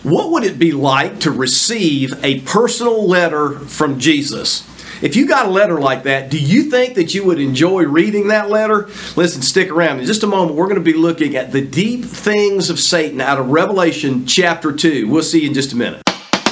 What would it be like to receive a personal letter from Jesus? If you got a letter like that, do you think that you would enjoy reading that letter? Listen, stick around. In just a moment, we're going to be looking at the deep things of Satan out of Revelation chapter 2. We'll see you in just a minute.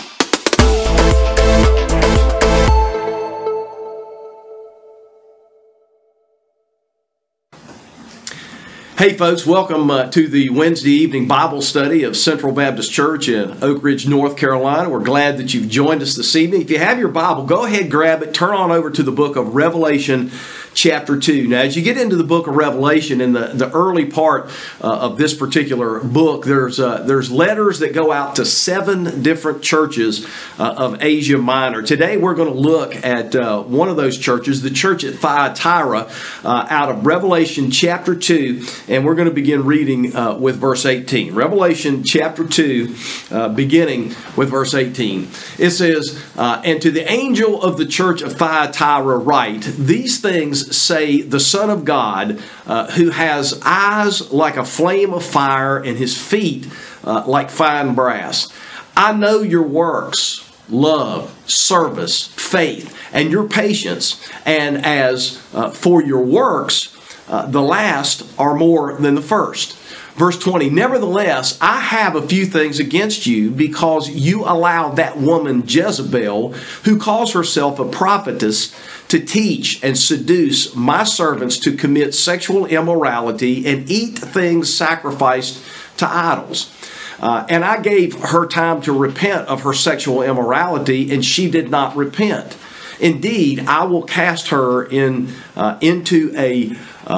Hey folks, welcome to the Wednesday evening Bible study of Central Baptist Church in Oak Ridge, North Carolina. We're glad that you've joined us this evening. If you have your Bible, go ahead, grab it, turn on over to the book of Revelation chapter 2. Now, as you get into the book of Revelation, in the early part of this particular book, there's letters that go out to 7 different churches of Asia Minor. Today, we're going to look at one of those churches, the church at Thyatira, out of Revelation chapter 2, and we're going to begin reading with verse 18. Revelation chapter 2, beginning with verse 18. It says, "And to the angel of the church of Thyatira write, these things say the Son of God, who has eyes like a flame of fire and his feet like fine brass. I know your works, love, service, faith, and your patience. And as for your works, the last are more than the first." Verse 20, "Nevertheless, I have a few things against you, because you allowed that woman Jezebel, who calls herself a prophetess, to teach and seduce my servants to commit sexual immorality and eat things sacrificed to idols. And I gave her time to repent of her sexual immorality, and she did not repent. Indeed, I will cast her into a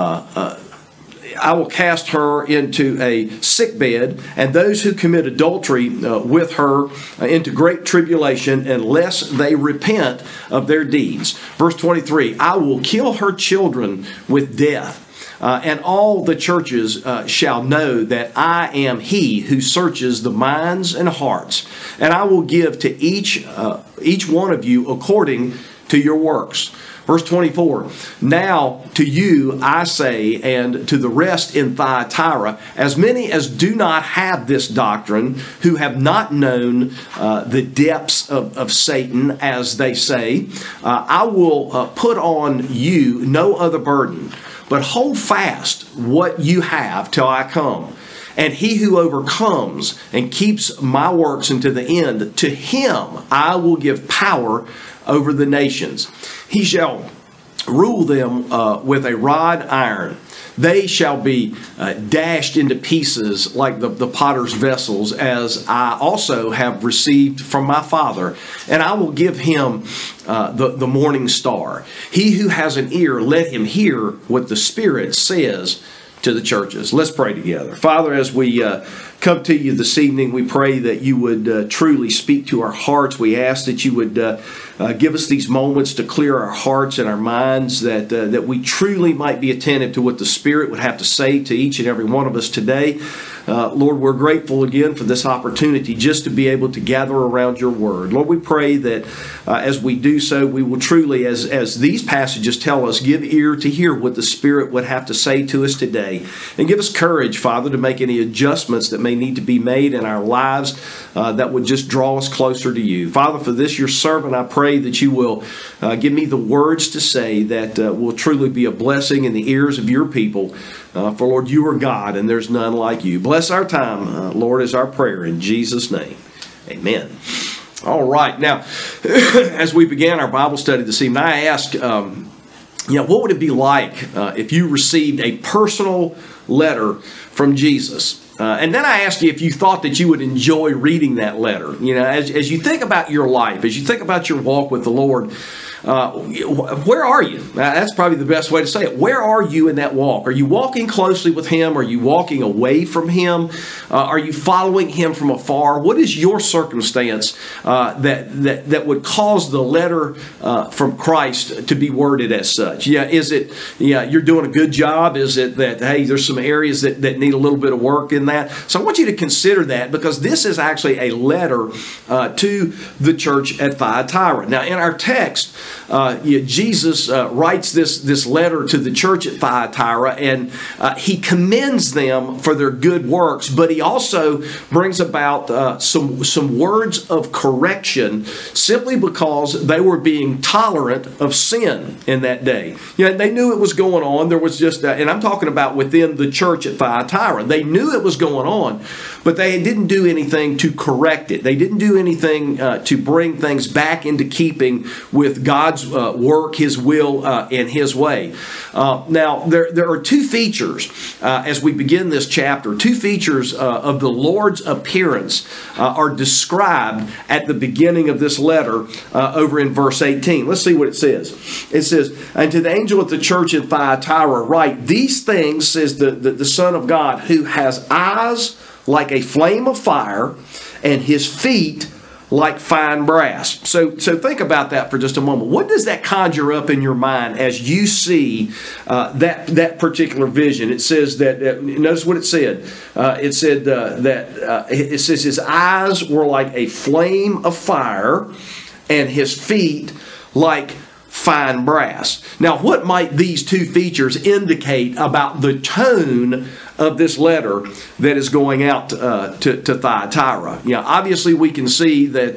sickbed, and those who commit adultery with her into great tribulation, unless they repent of their deeds." Verse 23, "I will kill her children with death, and all the churches shall know that I am he who searches the minds and hearts, and I will give to each one of you according to your works." Verse 24, "Now to you I say, and to the rest in Thyatira, as many as do not have this doctrine, who have not known the depths of Satan, as they say, I will put on you no other burden, but hold fast what you have till I come. And he who overcomes and keeps my works unto the end, to him I will give power over the nations. He shall rule them with a rod iron. They shall be dashed into pieces like the potter's vessels, as I also have received from my Father. And I will give him the morning star. He who has an ear, let him hear what the Spirit says to the churches." Let's pray together. Father, as we come to you this evening, we pray that you would truly speak to our hearts. We ask that you would give us these moments to clear our hearts and our minds, that we truly might be attentive to what the Spirit would have to say to each and every one of us today. Lord, we're grateful again for this opportunity just to be able to gather around your word. Lord, we pray that as we do so, we will truly, as these passages tell us, give ear to hear what the Spirit would have to say to us today. And give us courage, Father, to make any adjustments that may need to be made in our lives that would just draw us closer to you. Father, for this, your servant, I pray that you will give me the words to say that will truly be a blessing in the ears of your people. For Lord, you are God, and there's none like you. Bless our time, Lord, is our prayer in Jesus' name. Amen. All right. Now, as we began our Bible study this evening, I asked, what would it be like if you received a personal letter from Jesus? And then I asked you if you thought that you would enjoy reading that letter. You know, as you think about your life, as you think about your walk with the Lord, where are you? That's probably the best way to say it. Where are you in that walk? Are you walking closely with Him? Are you walking away from Him? Are you following Him from afar? What is your circumstance that would cause the letter from Christ to be worded as such? Is it you're doing a good job? Is it that, hey, there's some areas that need a little bit of work in that? So I want you to consider that, because this is actually a letter to the church at Thyatira. Now, in our text, Jesus writes this letter to the church at Thyatira, and he commends them for their good works, but he also brings about some words of correction simply because they were being tolerant of sin in that day. They knew it was going on. There was just, and I'm talking about within the church at Thyatira. They knew it was going on, but they didn't do anything to correct it. They didn't do anything to bring things back into keeping with God's work, His will, and His way. Now, there are two features as we begin this chapter. Two features of the Lord's appearance are described at the beginning of this letter over in verse 18. Let's see what it says. It says, "And to the angel at the church in Thyatira write, these things, says the Son of God, who has eyes like a flame of fire and His feet like fine brass." So think about that for just a moment. What does that conjure up in your mind as you see that particular vision? It says that, notice what it said. It said it says His eyes were like a flame of fire and His feet like fine brass. Now, what might these two features indicate about the tone of this letter that is going out to Thyatira? Obviously we can see that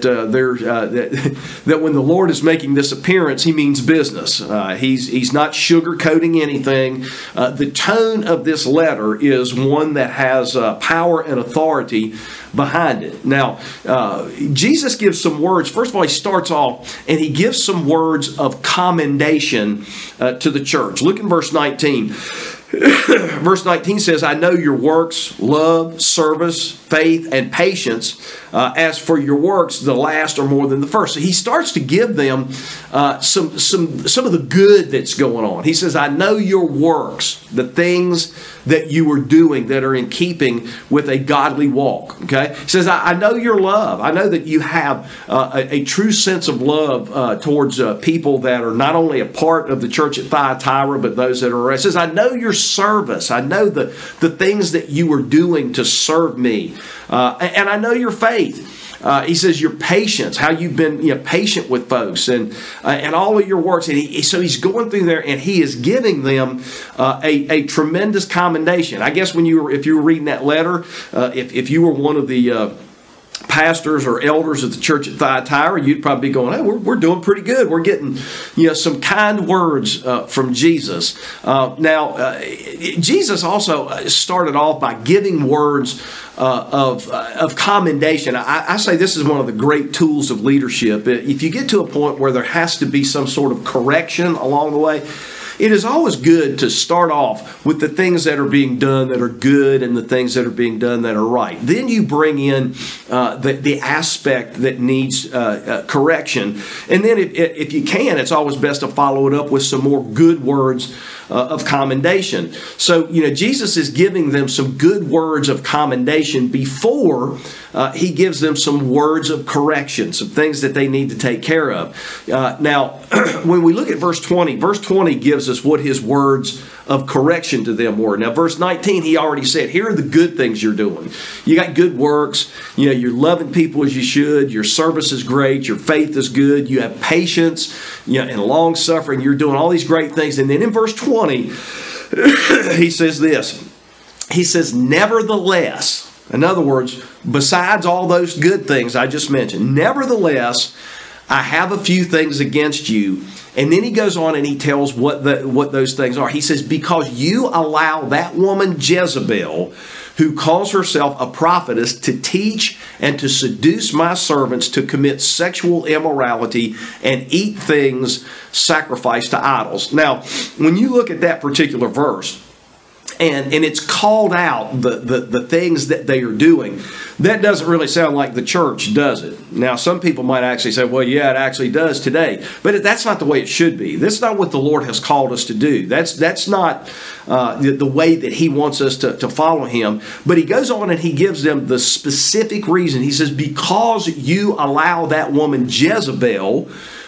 that when the Lord is making this appearance, He means business. He's not sugarcoating anything. The tone of this letter is one that has power and authority behind it. Now, Jesus gives some words. First of all, He starts off and He gives some words of commendation to the church. Look in verse 19. Verse 19 says, "I know your works, love, service, faith, and patience. As for your works, the last are more than the first." So He starts to give them some of the good that's going on. He says, "I know your works," the things that you are doing that are in keeping with a godly walk. Okay? He says, I know your love. I know that you have a true sense of love towards people that are not only a part of the church at Thyatira, but those that are around. He says, "I know your service. I know the things that you are doing to serve me. And I know your faith." He says your patience, how you've been patient with folks, and all of your works. And so He's going through there, and He is giving them a tremendous commendation. I guess if you were reading that letter, if you were one of the pastors or elders at the church at Thyatira, you'd probably be going, "Hey, we're doing pretty good. We're getting some kind words from Jesus." Now, Jesus also started off by giving words of commendation. I say this is one of the great tools of leadership. If you get to a point where there has to be some sort of correction along the way, it is always good to start off with the things that are being done that are good and the things that are being done that are right. Then you bring in the aspect that needs correction. And then if you can, it's always best to follow it up with some more good words of commendation. So, Jesus is giving them some good words of commendation before He gives them some words of correction, some things that they need to take care of. Now, when we look at verse 20 gives us what His words of correction to them were. Now, verse 19, He already said, here are the good things you're doing. You got good works. You're loving people as you should. Your service is great. Your faith is good. You have patience, and long suffering. You're doing all these great things. And then in verse 20, He says this. He says, "Nevertheless," in other words, besides all those good things I just mentioned, "nevertheless, I have a few things against you." And then He goes on and He tells what those things are. He says, "Because you allow that woman Jezebel, who calls herself a prophetess, to teach and to seduce my servants to commit sexual immorality and eat things sacrificed to idols." Now, when you look at that particular verse, and it's called out the things that they are doing, that doesn't really sound like the church, does it? Now, some people might actually say, well, yeah, it actually does today. But that's not the way it should be. That's not what the Lord has called us to do. That's not the way that He wants us to follow Him. But He goes on and He gives them the specific reason. He says, "Because you allow that woman Jezebel,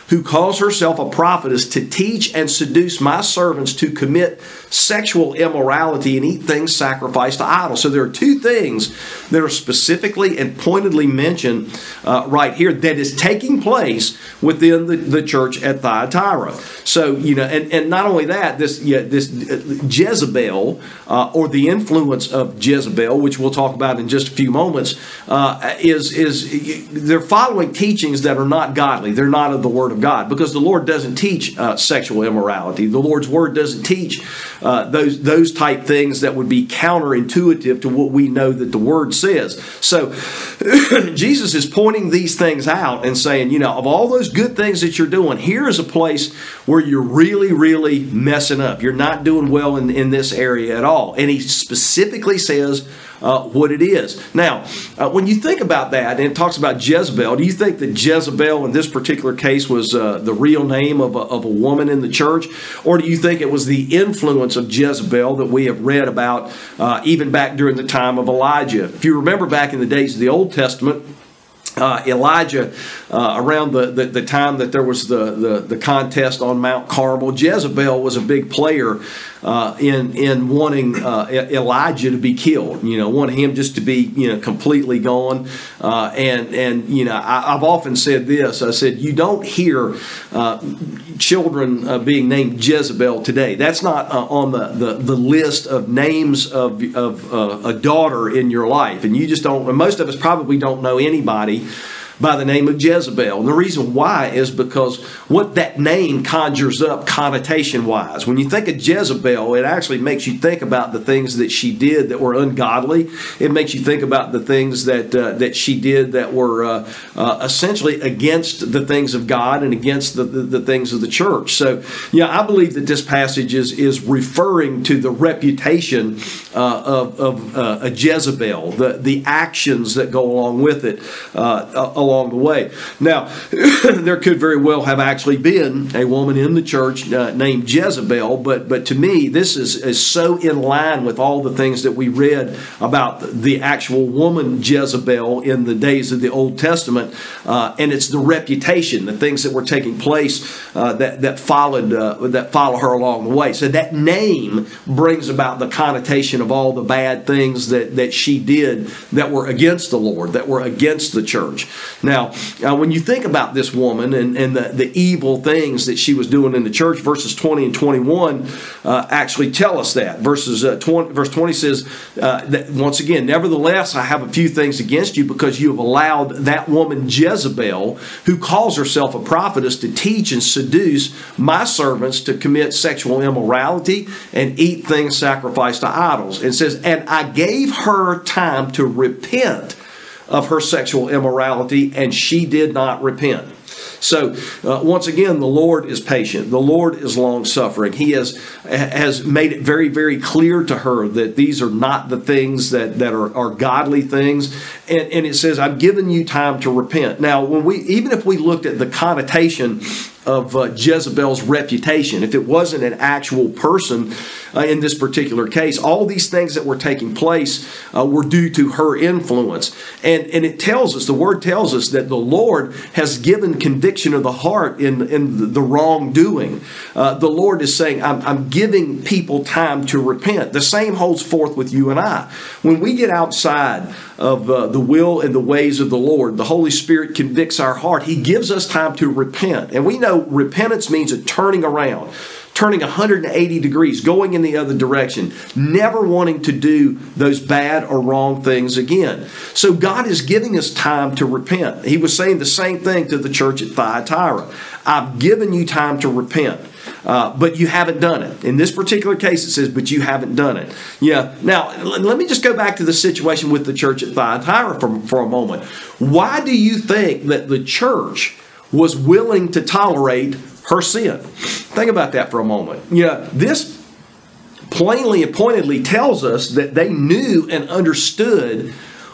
who calls herself a prophetess, to teach and seduce my servants to commit sexual immorality and eat things sacrificed to idols. So there are two things that are specifically and pointedly mentioned right here that is taking place within the church at Thyatira. So, and not only that, this Jezebel, or the influence of Jezebel, which we'll talk about in just a few moments, they're following teachings that are not godly. They're not of the Word of God, because the Lord doesn't teach sexual immorality. The Lord's Word doesn't teach those type things that would be counterintuitive to what we know that the Word says. So Jesus is pointing these things out and saying, of all those good things that you're doing, here is a place where you're really, really messing up. You're not doing well in this area at all. And he specifically says what it is. Now, when you think about that, and it talks about Jezebel, do you think that Jezebel in this particular case was the real name of a woman in the church? Or do you think it was the influence of Jezebel that we have read about even back during the time of Elijah? If you remember back in the days of the Old Testament, Elijah, around the time that there was the contest on Mount Carmel, Jezebel was a big player in wanting Elijah to be killed. Wanting him just to be completely gone. I've often said this. I said, you don't hear children being named Jezebel today. That's not on the list of names of a daughter in your life, and you just don't. And most of us probably don't know anybody by the name of Jezebel. And the reason why is because what that name conjures up connotation-wise. When you think of Jezebel, it actually makes you think about the things that she did that were ungodly. It makes you think about the things that she did that were essentially against the things of God and against the things of the church. So, I believe that this passage is referring to the reputation of a Jezebel, the actions that go along with it, along the way. Now, there could very well have actually been a woman in the church named Jezebel, but to me, this is so in line with all the things that we read about the actual woman Jezebel in the days of the Old Testament, and it's the reputation, the things that were taking place that follow her along the way. So that name brings about the connotation of all the bad things that she did that were against the Lord, that were against the church. Now, when you think about this woman and the evil things that she was doing in the church, verses 20 and 21 actually tell us that. Verse 20 says, that once again, nevertheless, I have a few things against you, because you have allowed that woman Jezebel, who calls herself a prophetess, to teach and seduce my servants to commit sexual immorality and eat things sacrificed to idols. It says, and I gave her time to repent of her sexual immorality, and she did not repent. So, once again, the Lord is patient. The Lord is long-suffering. He has made it very, very clear to her that these are not the things that are godly things. And it says, I've given you time to repent. Now, even if we looked at the connotation of Jezebel's reputation, if it wasn't an actual person in this particular case, all these things that were taking place were due to her influence. And it tells us, the Word tells us, that the Lord has given conviction of the heart in the wrongdoing. The Lord is saying, I'm giving people time to repent. The same holds forth with you and I. When we get outside of the will and the ways of the Lord, the Holy Spirit convicts our heart. He gives us time to repent. And we know repentance means a turning around, turning 180 degrees, going in the other direction, never wanting to do those bad or wrong things again. So God is giving us time to repent. He was saying the same thing to the church at Thyatira. I've given you time to repent. But you haven't done it. In this particular case, it says, but you haven't done it. Yeah. Now, let me just go back to the situation with the church at Thyatira for a moment. Why do you think that the church was willing to tolerate her sin? Think about that for a moment. This plainly and pointedly tells us that they knew and understood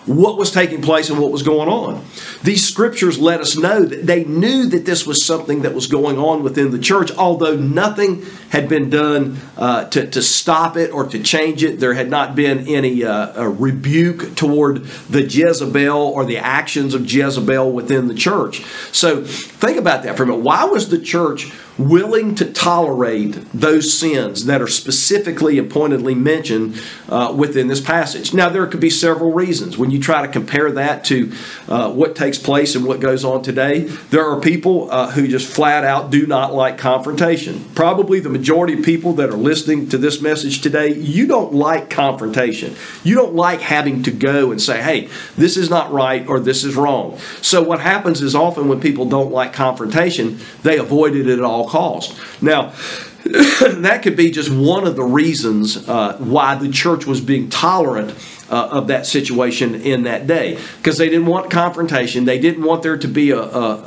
what was taking place and what was going on. These scriptures let us know that they knew that this was something that was going on within the church, although nothing had been done to stop it or to change it. There had not been any rebuke toward the Jezebel or the actions of Jezebel within the church. So think about that for a minute. Why was the church willing to tolerate those sins that are specifically and pointedly mentioned within this passage? Now, there could be several reasons. When you try to compare that to what takes place and what goes on today, there are people who just flat out do not like confrontation. Probably the majority of people that are listening to this message today, you don't like confrontation. You don't like having to go and say, hey, this is not right or this is wrong. So what happens is often when people don't like confrontation, they avoid it at all costs. Now, that could be just one of the reasons why the church was being tolerant of that situation in that day, because they didn't want confrontation. They didn't want there to be a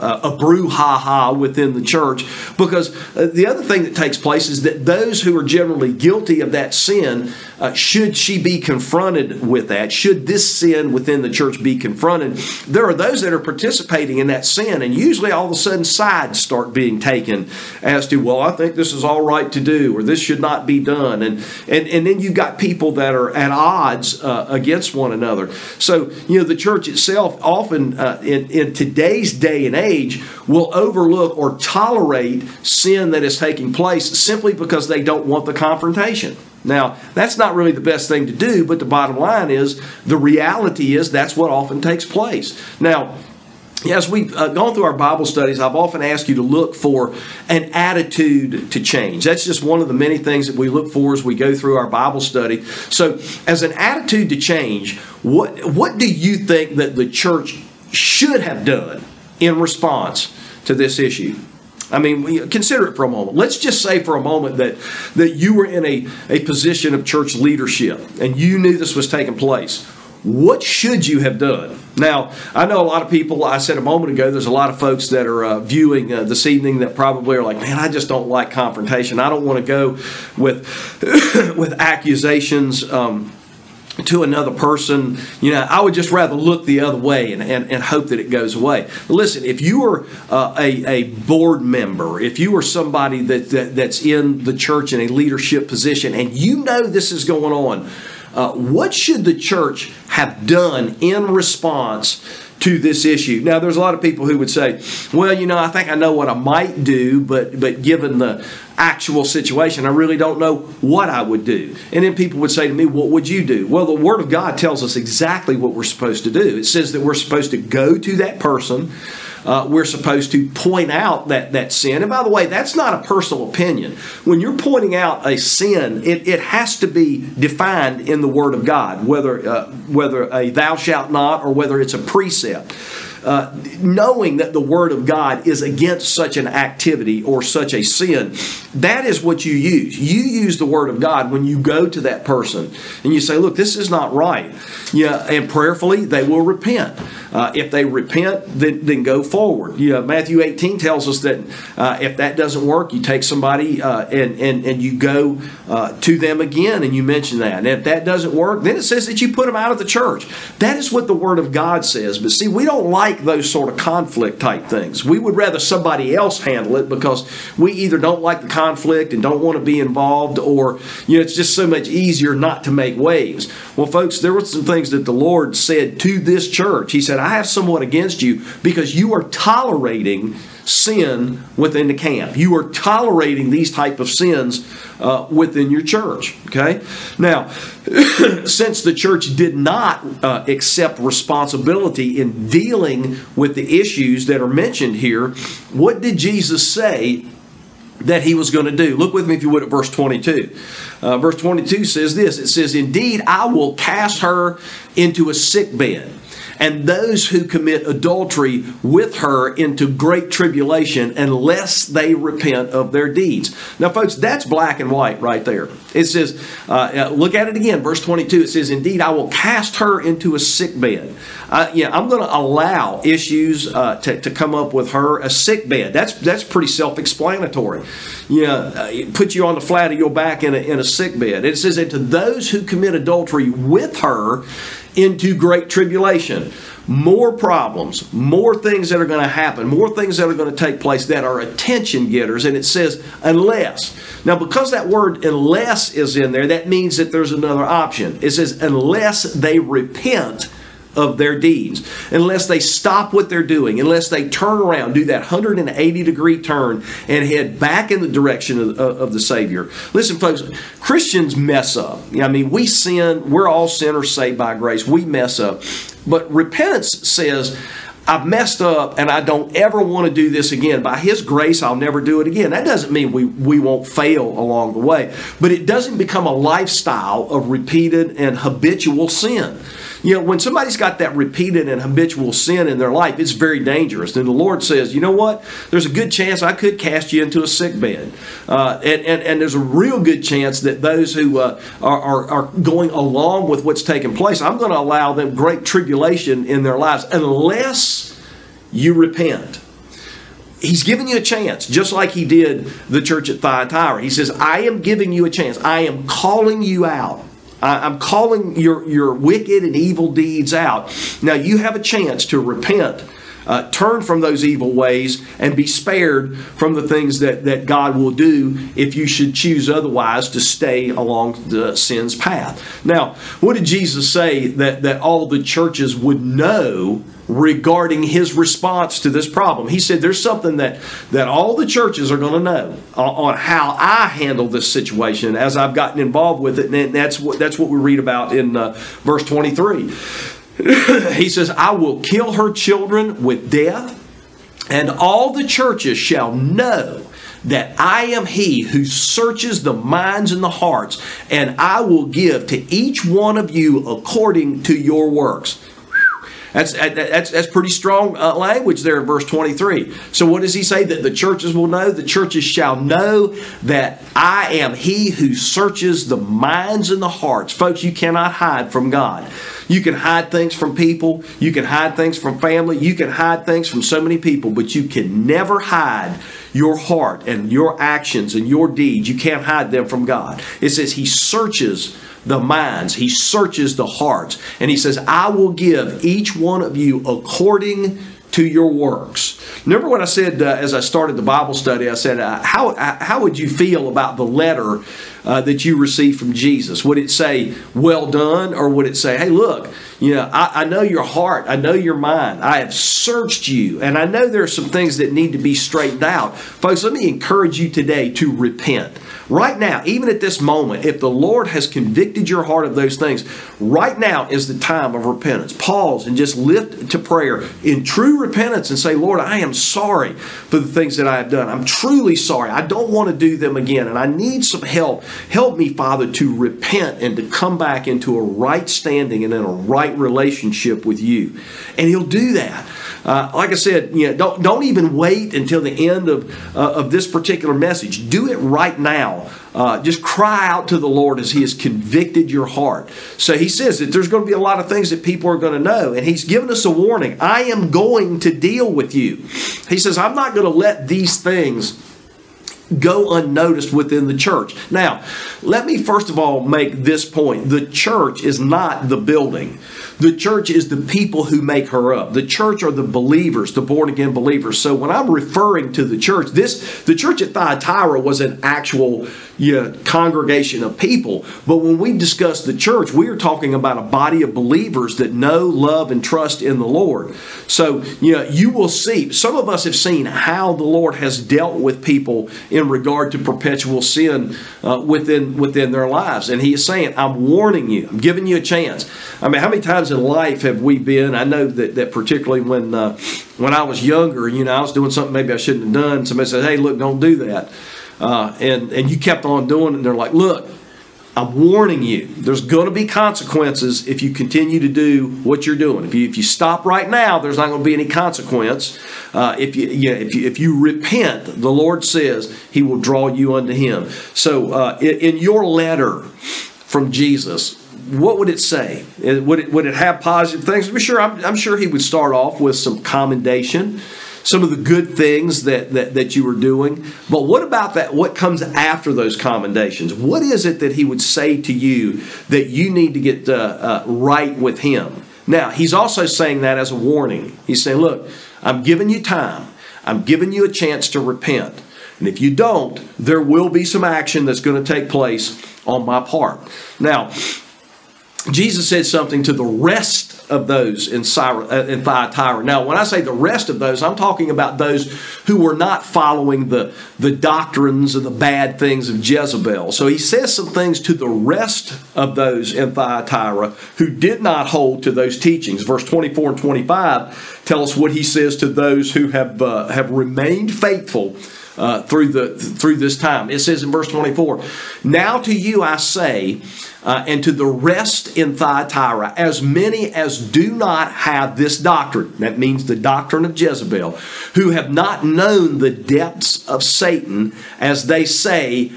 brouhaha within the church, because the other thing that takes place is that those who are generally guilty of that sin, should she be confronted with that, should this sin within the church be confronted, there are those that are participating in that sin, and usually all of a sudden sides start being taken as to, well, I think this is all right to do, or this should not be done, and then you've got people that are at odds against one another. So, the church itself often in today's day and age will overlook or tolerate sin that is taking place simply because they don't want the confrontation. Now, that's not really the best thing to do, but the bottom line is, the reality is that's what often takes place. Now, as we've gone through our Bible studies, I've often asked you to look for an attitude to change. That's just one of the many things that we look for as we go through our Bible study. So, as an attitude to change, what do you think that the church should have done in response to this issue? I mean, consider it for a moment. Let's just say for a moment that you were in a position of church leadership and you knew this was taking place. What should you have done? Now, I know a lot of people, I said a moment ago, there's a lot of folks that are viewing this evening that probably are like, man, I just don't like confrontation. I don't want to go with, with accusations to another person. I would just rather look the other way and hope that it goes away. Listen, if you are a board member, if you are somebody that's in the church in a leadership position and you know this is going on, what should the church have done in response to this issue? Now, there's a lot of people who would say, well, I think I know what I might do, but given the actual situation, I really don't know what I would do. And then people would say to me, what would you do? Well, the Word of God tells us exactly what we're supposed to do. It says that we're supposed to go to that person. We're supposed to point out that sin. And by the way, that's not a personal opinion. When you're pointing out a sin, it has to be defined in the Word of God, whether a thou shalt not or whether it's a precept. Knowing that the Word of God is against such an activity or such a sin, that is what you use. You use the Word of God when you go to that person and you say, look, this is not right. And prayerfully, they will repent. If they repent, then go forward. Matthew 18 tells us that if that doesn't work, you take somebody and you go to them again and you mention that. And if that doesn't work, then it says that you put them out of the church. That is what the Word of God says. But see, we don't like those sort of conflict type things. We would rather somebody else handle it because we either don't like the conflict and don't want to be involved, or it's just so much easier not to make waves. Well, folks, there were some things that the Lord said to this church. He said, I have somewhat against you because you are tolerating sin within the camp. You are tolerating these type of sins within your church. Okay? Now, since the church did not accept responsibility in dealing with the issues that are mentioned here, what did Jesus say that he was going to do? Look with me, if you would, at verse 22. Verse 22 says this. It says, indeed, I will cast her into a sick bed, and those who commit adultery with her into great tribulation, unless they repent of their deeds. Now, folks, that's black and white right there. It says, look at it again, verse 22. It says, indeed, I will cast her into a sick bed. I'm going to allow issues to come up with her, a sick bed. That's pretty self-explanatory. Put you on the flat of your back in a sick bed. It says, and to those who commit adultery with her into great tribulation. More problems, more things that are going to happen, more things that are going to take place that are attention getters. And it says, unless. Now, because that word unless is in there, that means that there's another option. It says, unless they repent of their deeds, unless they stop what they're doing, unless they turn around, do that 180-degree turn and head back in the direction of the Savior. Listen, folks, Christians mess up. I mean, we sin. We're all sinners saved by grace. We mess up. But repentance says, I've messed up and I don't ever want to do this again. By His grace, I'll never do it again. That doesn't mean we won't fail along the way, but it doesn't become a lifestyle of repeated and habitual sin. You know, when somebody's got that repeated and habitual sin in their life, it's very dangerous. And the Lord says, you know what? There's a good chance I could cast you into a sick bed. And there's a real good chance that those who are going along with what's taking place, I'm going to allow them great tribulation in their lives unless you repent. He's giving you a chance, just like He did the church at Thyatira. He says, I am giving you a chance. I am calling you out. I'm calling your wicked and evil deeds out. Now you have a chance to repent, turn from those evil ways, and be spared from the things that God will do if you should choose otherwise to stay along the sin's path. Now, what did Jesus say that all the churches would know regarding His response to this problem? He said there's something that all the churches are going to know on how I handle this situation as I've gotten involved with it, and that's what we read about in verse 23. He says, I will kill her children with death, and all the churches shall know that I am He who searches the minds and the hearts, and I will give to each one of you according to your works. That's pretty strong language there in verse 23. So what does He say that the churches will know? The churches shall know that I am He who searches the minds and the hearts. Folks, you cannot hide from God. You can hide things from people. You can hide things from family. You can hide things from so many people, but you can never hide your heart and your actions and your deeds. You can't hide them from God. It says He searches the minds. He searches the hearts. And He says, I will give each one of you according to your works. Remember what I said as I started the Bible study? I said, how would you feel about the letter that you received from Jesus? Would it say, well done? Or would it say, hey, look, I know your heart. I know your mind. I have searched you. And I know there are some things that need to be straightened out. Folks, let me encourage you today to repent. Right now, even at this moment, if the Lord has convicted your heart of those things, right now is the time of repentance. Pause and just lift to prayer in true repentance and say, Lord, I am sorry for the things that I have done. I'm truly sorry. I don't want to do them again, and I need some help. Help me, Father, to repent and to come back into a right standing and in a right relationship with you. And He'll do that. Like I said, don't even wait until the end of this particular message. Do it right now. Just cry out to the Lord as He has convicted your heart. So He says that there's going to be a lot of things that people are going to know. And He's given us a warning. I am going to deal with you. He says, I'm not going to let these things go unnoticed within the church. Now, let me first of all make this point. The church is not the building. The church is the people who make her up. The church are the believers, the born-again believers. So when I'm referring to the church, the church at Thyatira was an actual congregation of people. But when we discuss the church, we are talking about a body of believers that know, love, and trust in the Lord. So, you will see, some of us have seen how the Lord has dealt with people in regard to perpetual sin within their lives. And He is saying, I'm warning you. I'm giving you a chance. I mean, how many times in life have we been? I know that particularly when I was younger, I was doing something maybe I shouldn't have done. Somebody said, hey, look, don't do that. And you kept on doing it. And they're like, look, I'm warning you. There's going to be consequences if you continue to do what you're doing. If you stop right now, there's not going to be any consequence. If you repent, the Lord says He will draw you unto Him. So in your letter from Jesus, what would it say? Would it have positive things? I'm sure He would start off with some commendation, some of the good things that you were doing. But what about that? What comes after those commendations? What is it that he would say to you that you need to get right with him? Now, he's also saying that as a warning. He's saying, look, I'm giving you time. I'm giving you a chance to repent. And if you don't, there will be some action that's going to take place on my part. Now, Jesus said something to the rest of those in Thyatira. Now, when I say the rest of those, I'm talking about those who were not following the doctrines and the bad things of Jezebel. So he says some things to the rest of those in Thyatira who did not hold to those teachings. Verse 24 and 25 tell us what he says to those who have remained faithful through this time. It says in verse 24, now to you I say, and to the rest in Thyatira, as many as do not have this doctrine, that means the doctrine of Jezebel, who have not known the depths of Satan, as they say,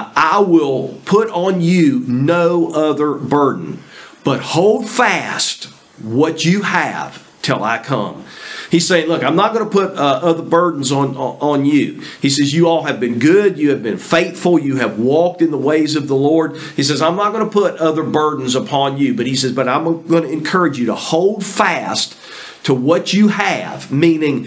I will put on you no other burden, but hold fast what you have till I come. He's saying, look, I'm not going to put other burdens on you. He says, you all have been good. You have been faithful. You have walked in the ways of the Lord. He says, I'm not going to put other burdens upon you. But he says, but I'm going to encourage you to hold fast to what you have, meaning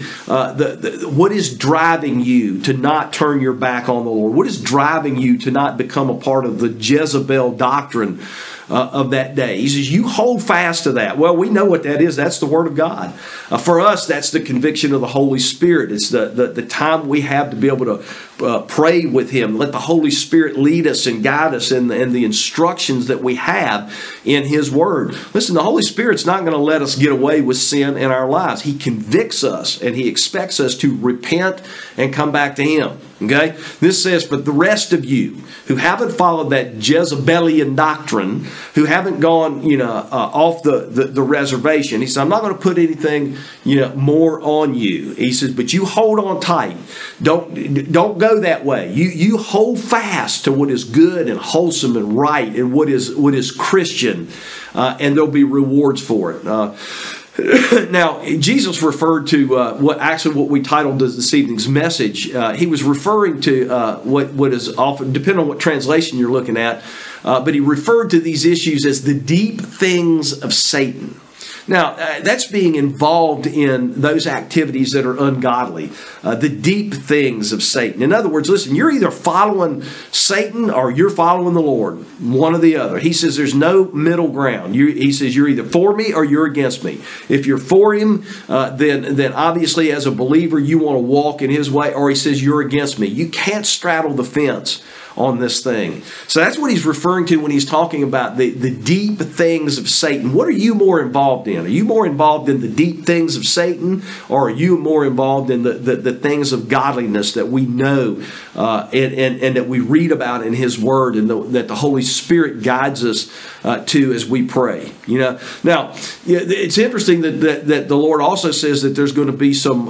what is driving you to not turn your back on the Lord? What is driving you to not become a part of the Jezebel doctrine of that day? He says, you hold fast to that. Well, we know what that is. That's the Word of God. For us, that's the conviction of the Holy Spirit. It's the time we have to be able to pray with Him. Let the Holy Spirit lead us and guide us in the instructions that we have in His Word. Listen, the Holy Spirit's not going to let us get away with sin in our lives. He convicts us, and He expects us to repent and come back to Him. Okay? This says, but the rest of you who haven't followed that Jezebelian doctrine, who haven't gone, off the reservation, he says, I'm not going to put anything, more on you. He says, but you hold on tight. Don't go that way. You hold fast to what is good and wholesome and right and what is Christian, and there'll be rewards for it. Now, Jesus referred to what we titled this evening's message. He was referring to what is often, depending on what translation you're looking at, but he referred to these issues as the deep things of Satan. Now, that's being involved in those activities that are ungodly, the deep things of Satan. In other words, listen, you're either following Satan or you're following the Lord, one or the other. He says there's no middle ground. He says you're either for me or you're against me. If you're for Him, then obviously as a believer you want to walk in His way, or He says you're against me. You can't straddle the fence on this thing. So that's what he's referring to when he's talking about the deep things of Satan. What are you more involved in? Are you more involved in the deep things of Satan, or are you more involved in the things of godliness that we know and that we read about in His Word, and that the Holy Spirit guides us to as we pray? Now it's interesting that the Lord also says that there's going to be some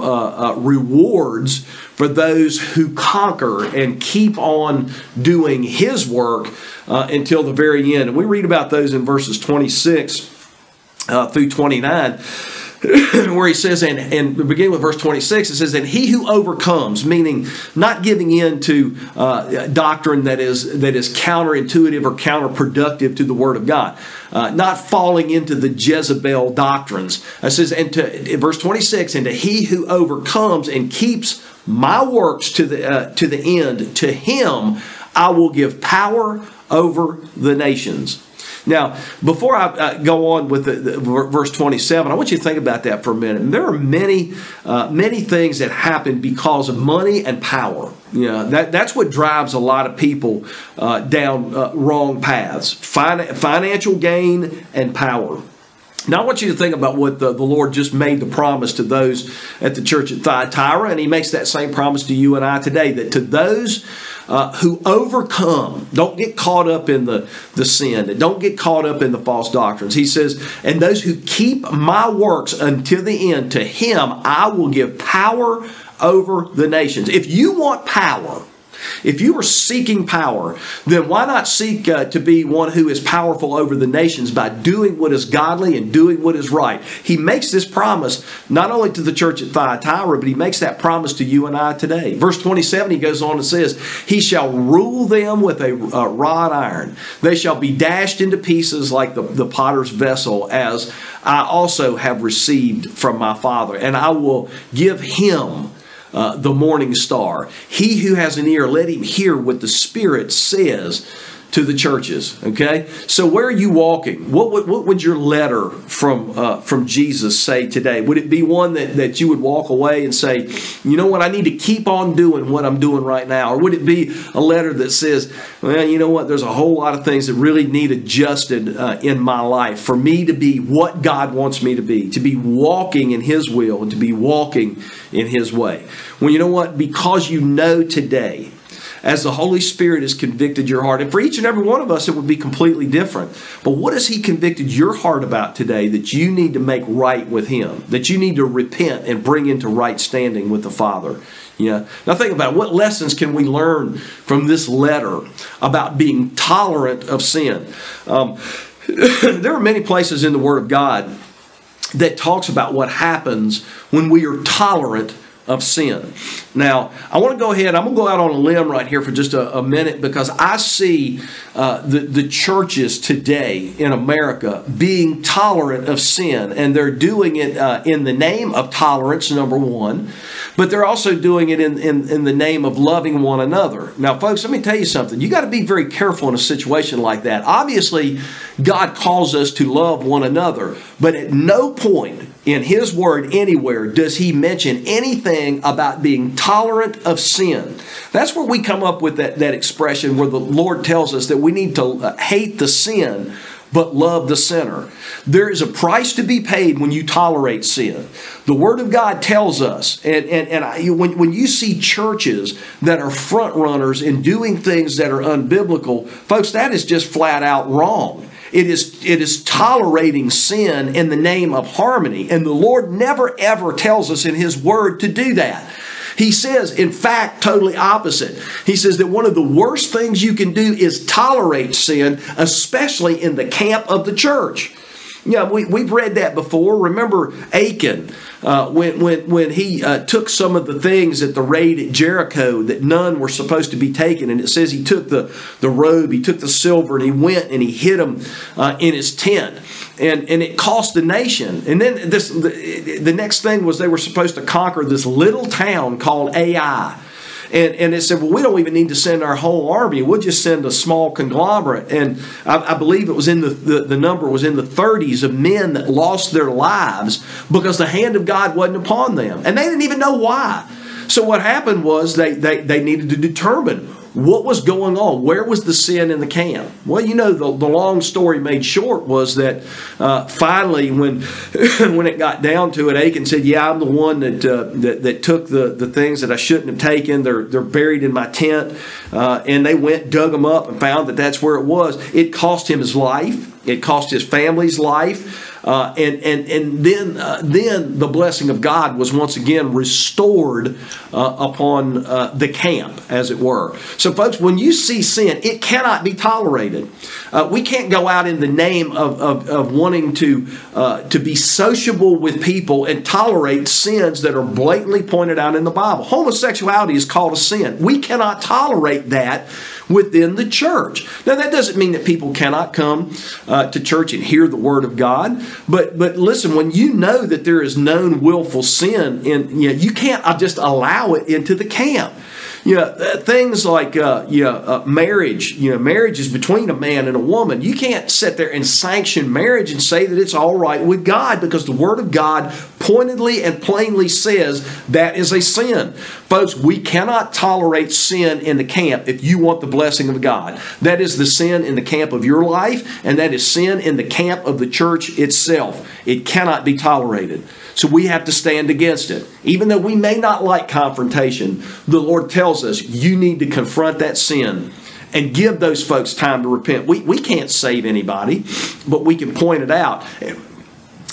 rewards for those who conquer and keep on doing His work until the very end. And we read about those in verses 26 through 29, where he says, and beginning with verse 26, it says, and he who overcomes, meaning not giving in to doctrine that is counterintuitive or counterproductive to the Word of God, not falling into the Jezebel doctrines. It says, in verse 26, and to he who overcomes and keeps my works to the end, to him I will give power over the nations. Now, before I go on with the verse 27, I want you to think about that for a minute. And there are many things that happen because of money and power. That's what drives a lot of people down wrong paths: financial gain and power. Now, I want you to think about what the Lord just made the promise to those at the church at Thyatira, and He makes that same promise to you and I today, that to those who overcome, don't get caught up in the sin, don't get caught up in the false doctrines. He says, and those who keep my works until the end, to him I will give power over the nations. If you want power, If you are seeking power, then why not seek to be one who is powerful over the nations by doing what is godly and doing what is right? He makes this promise not only to the church at Thyatira, but he makes that promise to you and I today. Verse 27, he goes on and says, he shall rule them with a rod iron. They shall be dashed into pieces like the potter's vessel, as I also have received from my Father. And I will give him the morning star. He who has an ear, let him hear what the Spirit says to the churches. Okay? So where are you walking? What would your letter from Jesus say today? Would it be one that you would walk away and say, you know what, I need to keep on doing what I'm doing right now? Or would it be a letter that says, well, you know what, there's a whole lot of things that really need adjusted in my life for me to be what God wants me to be walking in His will and to be walking in His way? Well, you know what? Because you know today, as the Holy Spirit has convicted your heart, and for each and every one of us it would be completely different. But what has He convicted your heart about today that you need to make right with Him, that you need to repent and bring into right standing with the Father? Yeah. Now think about it. What lessons can we learn from this letter about being tolerant of sin? There are many places in the Word of God that talks about what happens when we are tolerant of sin. Now, I want to go ahead, I'm going to go out on a limb right here for just a minute, because I see the churches today in America being tolerant of sin, and they're doing it in the name of tolerance, number one, but they're also doing it in the name of loving one another. Now, folks, let me tell you something. You got to be very careful in a situation like that. Obviously, God calls us to love one another, but at no point in His Word anywhere does He mention anything about being tolerant of sin. That's where we come up with that expression where the Lord tells us that we need to hate the sin but love the sinner. There is a price to be paid when you tolerate sin. The Word of God tells us, when you see churches that are front runners in doing things that are unbiblical, folks, that is just flat out wrong. It is tolerating sin in the name of harmony. And the Lord never ever tells us in His Word to do that. He says, in fact, totally opposite. He says that one of the worst things you can do is tolerate sin, especially in the camp of the church. Yeah, we've read that before. Remember Achan, when he took some of the things at the raid at Jericho that none were supposed to be taken. And it says he took the robe, he took the silver, and he went and he hid them in his tent. And it cost the nation. And then the next thing was they were supposed to conquer this little town called Ai. And they said, well, we don't even need to send our whole army. We'll just send a small conglomerate. And I believe it was in the number was in the 30s of men that lost their lives because the hand of God wasn't upon them. And they didn't even know why. So what happened was they needed to determine what was going on. Where was the sin in the camp? Well, you know, the long story made short was that finally, when it got down to it, Achan said, "Yeah, I'm the one that took the things that I shouldn't have taken. They're buried in my tent." And they went, dug them up, and found that that's where it was. It cost him his life. It cost his family's life. And then the blessing of God was once again restored upon the camp, as it were. So, folks, when you see sin, it cannot be tolerated. We can't go out in the name of wanting to be sociable with people and tolerate sins that are blatantly pointed out in the Bible. Homosexuality is called a sin. We cannot tolerate that within the church. Now, that doesn't mean that people cannot come to church and hear the Word of God. But listen, when you know that there is known willful sin, you can't just allow it into the camp. Things like marriage. Marriage is between a man and a woman. You can't sit there and sanction marriage and say that it's all right with God, because the Word of God pointedly and plainly says that is a sin. Folks, we cannot tolerate sin in the camp if you want the blessing of God. That is the sin in the camp of your life, and that is sin in the camp of the church itself. It cannot be tolerated. So we have to stand against it. Even though we may not like confrontation, the Lord tells us you need to confront that sin and give those folks time to repent. We can't save anybody, but we can point it out.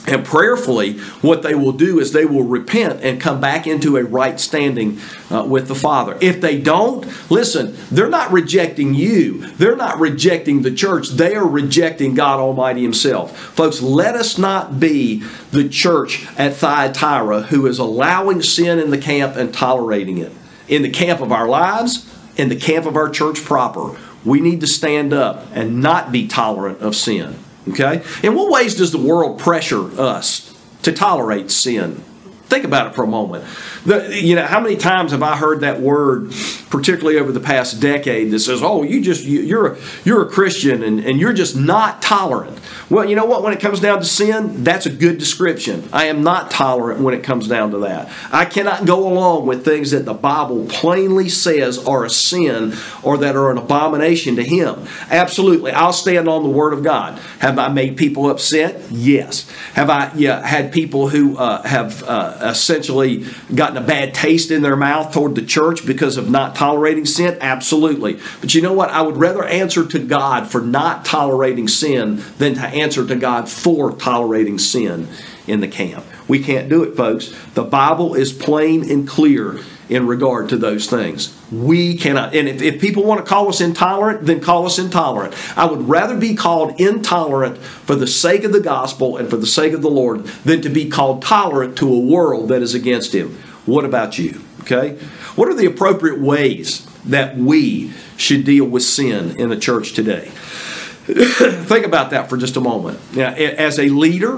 And prayerfully, what they will do is they will repent and come back into a right standing with the Father. If they don't, listen, they're not rejecting you. They're not rejecting the church. They are rejecting God Almighty Himself. Folks, let us not be the church at Thyatira who is allowing sin in the camp and tolerating it. In the camp of our lives, in the camp of our church proper, we need to stand up and not be tolerant of sin. Okay? In what ways does the world pressure us to tolerate sin? Think about it for a moment. How many times have I heard that word, particularly over the past decade, that says, "Oh, you're a Christian and you're just not tolerant." Well, you know what? When it comes down to sin, that's a good description. I am not tolerant when it comes down to that. I cannot go along with things that the Bible plainly says are a sin or that are an abomination to Him. Absolutely, I'll stand on the Word of God. Have I made people upset? Yes. Have I had people who have essentially gotten a bad taste in their mouth toward the church because of not tolerating sin? Absolutely. But you know what? I would rather answer to God for not tolerating sin than to answer to God for tolerating sin in the camp. We can't do it, folks. The Bible is plain and clear in regard to those things. We cannot. And if people want to call us intolerant, then call us intolerant. I would rather be called intolerant for the sake of the gospel and for the sake of the Lord than to be called tolerant to a world that is against Him. What about you? Okay? What are the appropriate ways that we should deal with sin in the church today? Think about that for just a moment. Now, as a leader,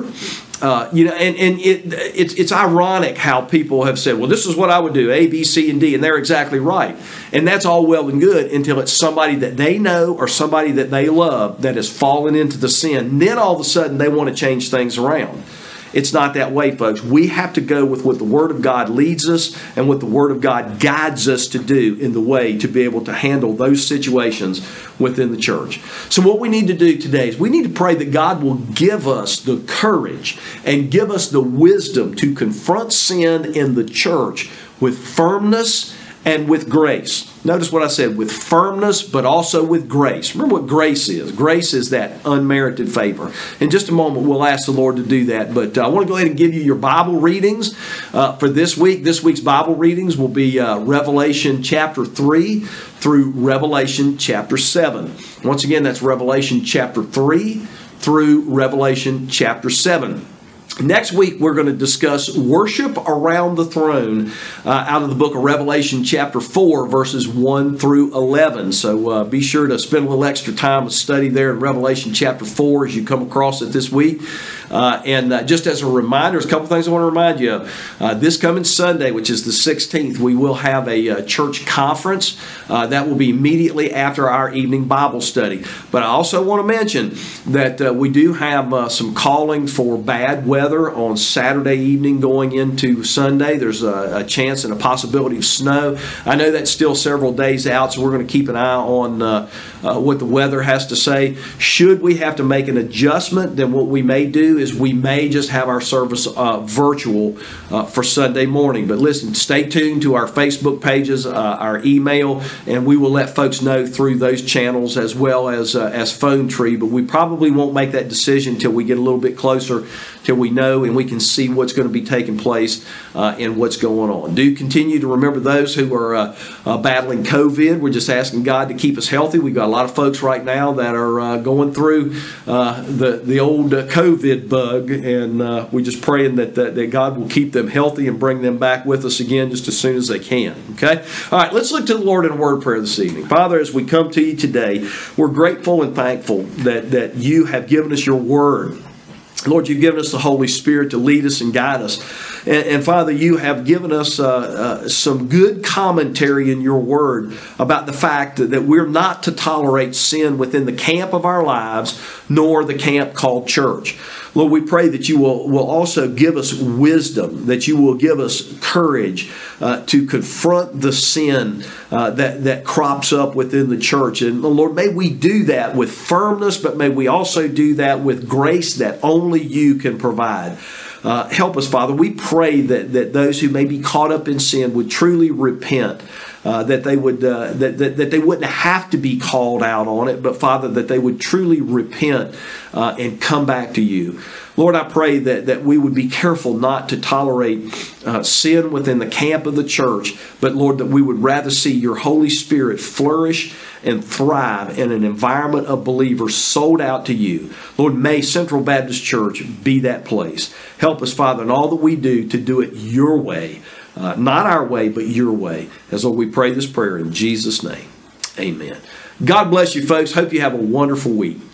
it's ironic how people have said, well, this is what I would do, A, B, C, and D, and they're exactly right. And that's all well and good until it's somebody that they know or somebody that they love that has fallen into the sin. And then all of a sudden they want to change things around. It's not that way, folks. We have to go with what the Word of God leads us and what the Word of God guides us to do in the way to be able to handle those situations within the church. So what we need to do today is we need to pray that God will give us the courage and give us the wisdom to confront sin in the church with firmness and with grace. Notice what I said, with firmness, but also with grace. Remember what grace is. Grace is that unmerited favor. In just a moment, we'll ask the Lord to do that. But I want to go ahead and give you your Bible readings for this week. This week's Bible readings will be Revelation chapter 3 through Revelation chapter 7. Once again, that's Revelation chapter 3 through Revelation chapter 7. Next week, we're going to discuss worship around the throne out of the book of Revelation chapter 4, verses 1 through 11. So be sure to spend a little extra time of study there in Revelation chapter 4 as you come across it this week. And just as a reminder, there's a couple things I want to remind you of. This coming Sunday, which is the 16th, we will have a church conference. That will be immediately after our evening Bible study. But I also want to mention that we do have some calling for bad weather on Saturday evening going into Sunday. There's a chance and a possibility of snow. I know that's still several days out, so we're going to keep an eye on what the weather has to say. Should we have to make an adjustment, then what we may do is we may just have our service virtual for Sunday morning. But listen, stay tuned to our Facebook pages, our email, and we will let folks know through those channels as well as Phone Tree. But we probably won't make that decision until we get a little bit closer, till we know and we can see what's going to be taking place and what's going on. Do continue to remember those who are battling COVID. We're just asking God to keep us healthy. We've got a lot of folks right now that are going through the old COVID bug, and we're just praying that God will keep them healthy and bring them back with us again just as soon as they can. Okay? All right, let's look to the Lord in a word of prayer this evening. Father, as we come to you today, we're grateful and thankful that you have given us your word. Lord, you've given us the Holy Spirit to lead us and guide us. And Father, you have given us some good commentary in your word about the fact that we're not to tolerate sin within the camp of our lives, nor the camp called church. Lord, we pray that you will also give us wisdom, that you will give us courage to confront the sin that crops up within the church. And Lord, may we do that with firmness, but may we also do that with grace that only you can provide. Help us, Father. We pray that those who may be caught up in sin would truly repent. that they would that they wouldn't have to be called out on it, but Father, that they would truly repent and come back to you. Lord, I pray that we would be careful not to tolerate sin within the camp of the church, but Lord, that we would rather see your Holy Spirit flourish and thrive in an environment of believers sold out to you. Lord, may Central Baptist Church be that place. Help us, Father, in all that we do to do it your way, not our way, but your way. As Lord, we pray this prayer in Jesus' name. Amen. God bless you, folks. Hope you have a wonderful week.